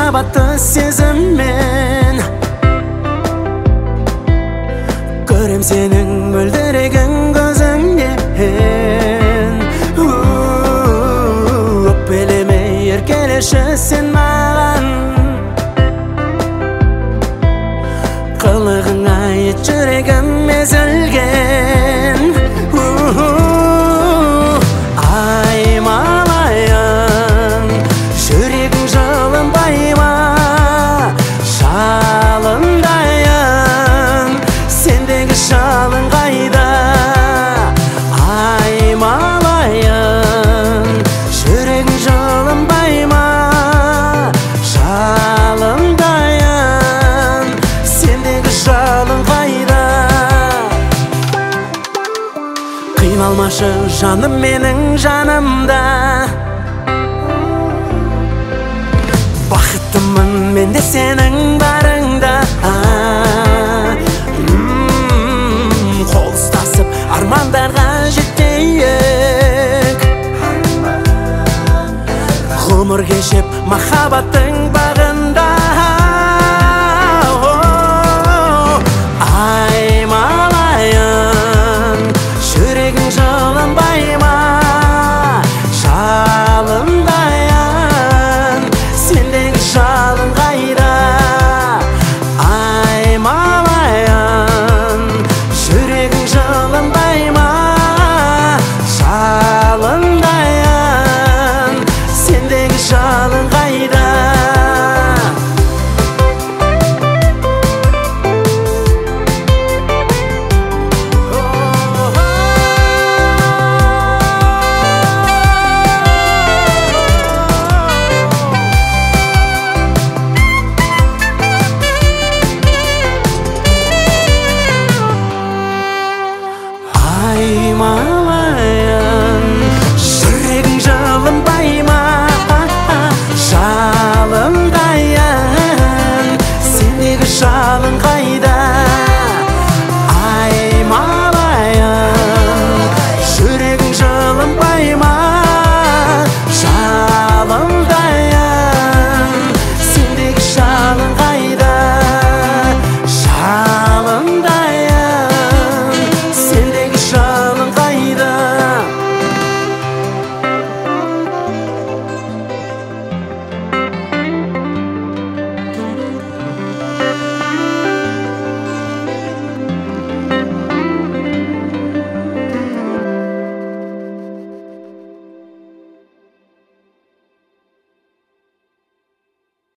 махабатты сезіммен көрем сенің мөлдіреген көзіңнен өкпелеме еркелеші сен маған қылығыңа ет жүрегім езілген аймалайын жүрегің жылынбай ма жалындайын сендегі жалын қайда аймалайын жүрегің жылынбай ма жалындайын сендегі жалын қайда қиналмашы жаным менің жанымда бақыттымын мен де сенің барыңда қол ұстасып армандарға жетейік ғұмыр кешіп махаббаттың бағында аймалайын жүрегің жылынбай ма жалындайын сендегі жалын